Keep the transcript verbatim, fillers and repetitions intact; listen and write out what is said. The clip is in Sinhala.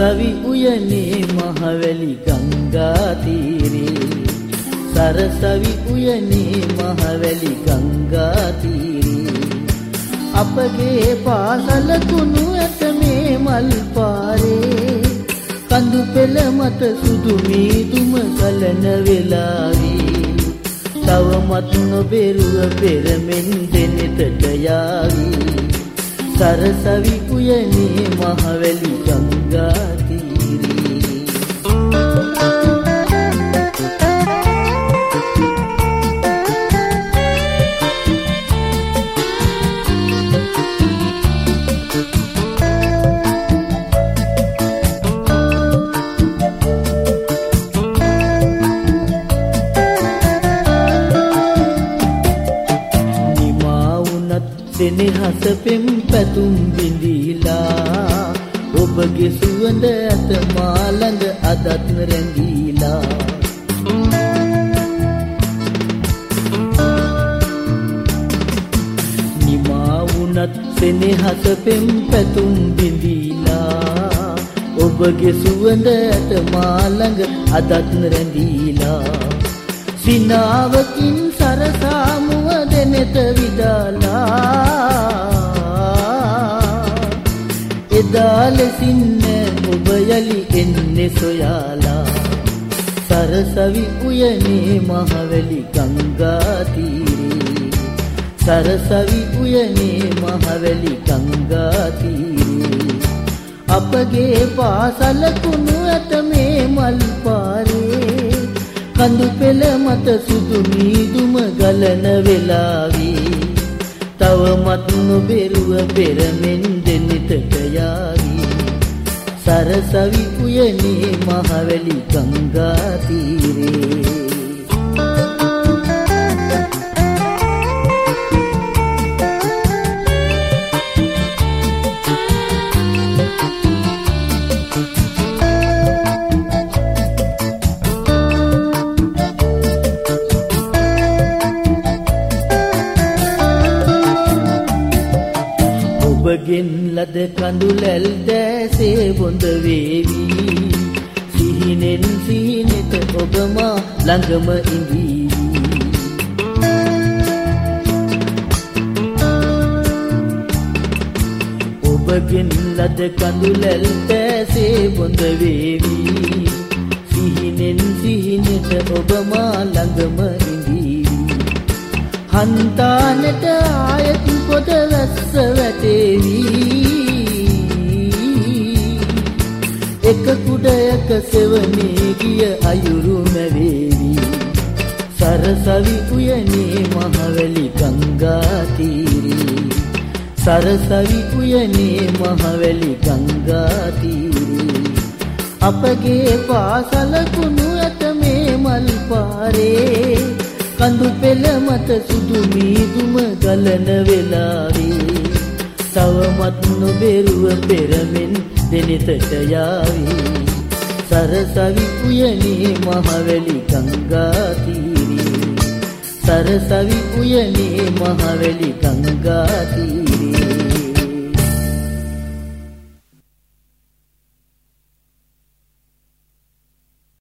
සරසවි උයනේ මහවැලි ගංගා තීරේ සරසවි උයනේ මහවැලි ගංගා තීරේ අපගේ පාසල කුණු ඇත මේ මල් පාරේ කඳු පෙළ මත සුදු මීදුම ගලන වෙලාවේ තවමත් නොබෙරුව පෙරමෙන් දෙනෙතට යාවී සරසවි උයනේ මහවැලි ගංගා සෙනෙහස පෙම් පැතුම් බිඳීලා ඔබගේ සුවඳ ඇත මා ළඟ අදත් රැඳීලා නිමා වුණත් සෙනෙහස පෙම් පැතුම් බිඳීලා ඔබගේ සුවඳ ඇත මා ළඟ අදත් රැඳීලා සිනාවකින් සරසා මුව දෙනෙත විදාලා එදා ලෙසින් ඔබ යලි එන්නේ සොයාලා සරසවි උයනේ මහවැලි ගංගා තීරේ සරසවි උයනේ මහවැලි ගංගා තීරේ අපගේ පාසල කුණු ඇත මේ මල් පාරේ කඳු පෙළ මත සුදු මීදුම ගලන වෙලාවේ තවමත් නොබෙරුව පෙරමෙන් දෙනෙතට යාවී සරසවි උයනේ මහවැලි ගංගා තීරේ ඔබගෙන් ලද කඳුලැල් දැසේ බොඳ වේවි සිහිනෙන් සිහිනෙත ඔබ මා ළඟම ඉඳී ඔබගෙන් ලද කඳුලැල් දැසේ බොඳ වේවි සිහිනෙන් සිහිනෙත ඔබ මා ළඟම ඉඳී හන්තානට ආයත් පොද වැස්ස වැටේවි එක කුඩයක සෙවනේ ගිය අයුරු මැවේවි සරසවි උයනේ මහවැලි ගංගා තීරේ සරසවි උයනේ මහවැලි ගංගා තීරේ අපගේ පාසල කුණු ඇත මේ මල් පාරේ කඳු පෙළ මත සුදු මීදුම ගලන වෙලාවේ තවමත් නොබෙරුව පෙරමෙන් දෙනෙතට යාවී සරසවි උයනේ මහවැලි ගංගා තීරේ සරසවි උයනේ මහවැලි ගංගා තීරේ